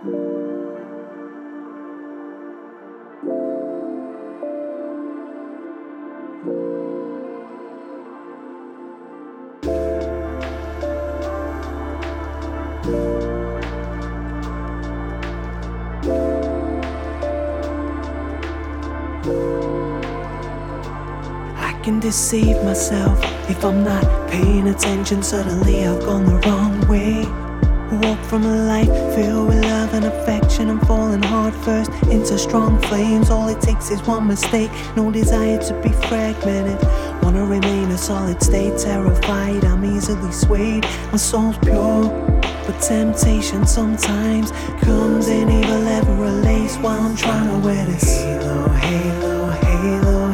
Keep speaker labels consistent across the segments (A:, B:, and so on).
A: I can deceive myself if I'm not paying attention. Suddenly I've gone the wrong way. Walk from a life filled with love and affection. I'm falling hard first into strong flames. All it takes is one mistake, no desire to be fragmented. Wanna remain a solid state, terrified, I'm easily swayed. My soul's pure, but temptation sometimes comes in evil ever a lace. While I'm trying to wear this halo, halo, halo,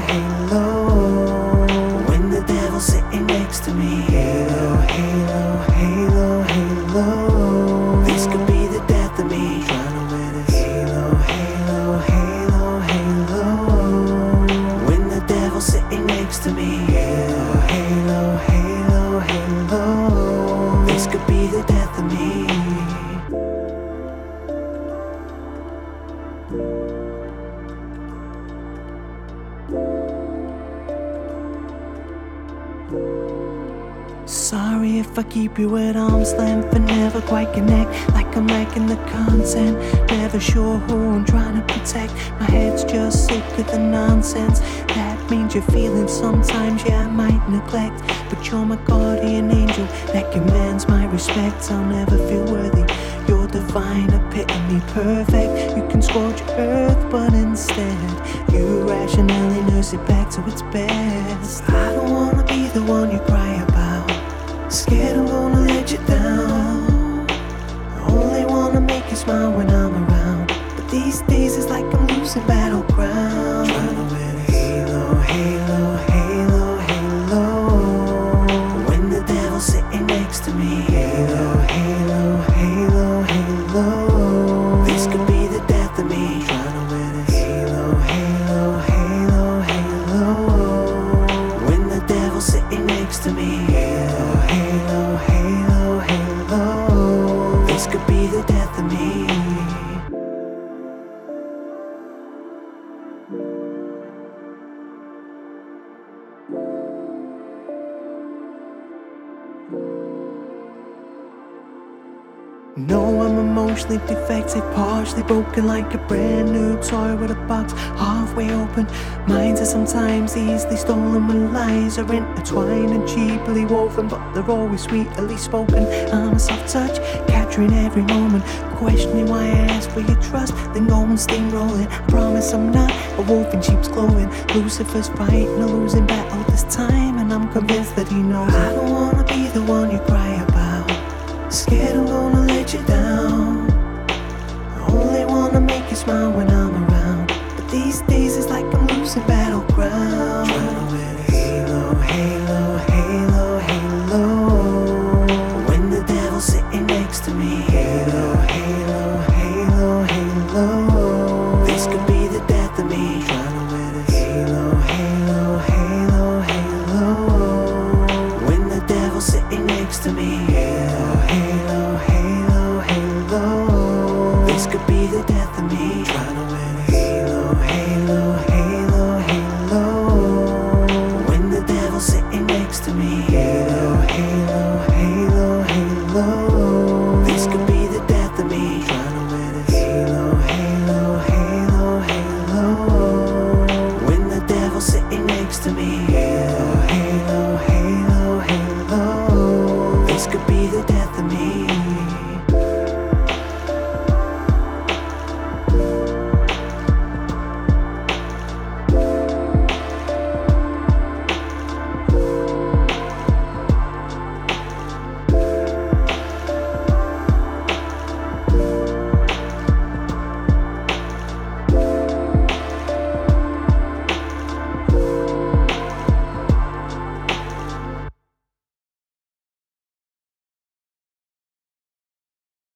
A: halo, when the devil's sitting next to me. Halo, halo, halo, halo, this could be the death of me. Trying to wear this halo, halo, halo, halo, when the devil's sitting next to me. Halo, halo, halo, halo, this could be the death of me. Sorry if I keep you at arm's length and never quite connect, like I'm lacking the content. Never sure who I'm trying to protect. My head's just sick of the nonsense. That means you're feeling sometimes, yeah, I might neglect, but you're my guardian angel that commands my respect. I'll never feel worthy, you're divine, epitome, perfect. You can scorch earth, but instead you rationally nurse it back to its best. I don't wanna be the one you cry about, scared I'm gonna let you down. I only wanna make you smile when I'm around, but these days it's like I'm losing battleground. Trying to win a halo, halo, halo, halo, when the devil's sitting next to me. Halo, halo, halo, halo, this could be the death of me. Trying to win a halo, halo, halo, halo, when the devil's sitting next to me. Halo, halo, halo, halo, this could be the death of me. No, I'm emotionally defective, partially broken like a brand new toy with a box halfway open. Minds are sometimes easily stolen when lies are intertwined and cheaply woven, but they're always sweetly spoken. I'm a soft touch, capturing every moment, questioning why I ask for your trust, then going steamrolling. I promise I'm not a wolf in sheep's clothing. Lucifer's fighting a losing battle this time, and I'm convinced that he knows. I don't wanna be the one you cry about, scared I'm gonna let you down. I only wanna make you smile when I'm around, but these days it's like I'm losing battleground. Trying to win a halo, halo, halo, halo, when the devil's sitting next to me. Halo, halo, halo, halo, this could be the death of me. Trying to win a halo, halo, halo, halo, when the devil's sitting next to me. Halo, halo, halo, halo, this could be the death of me. Trying to win a halo, halo, halo, halo, when the devil's sitting next to me. Halo, halo, halo, halo.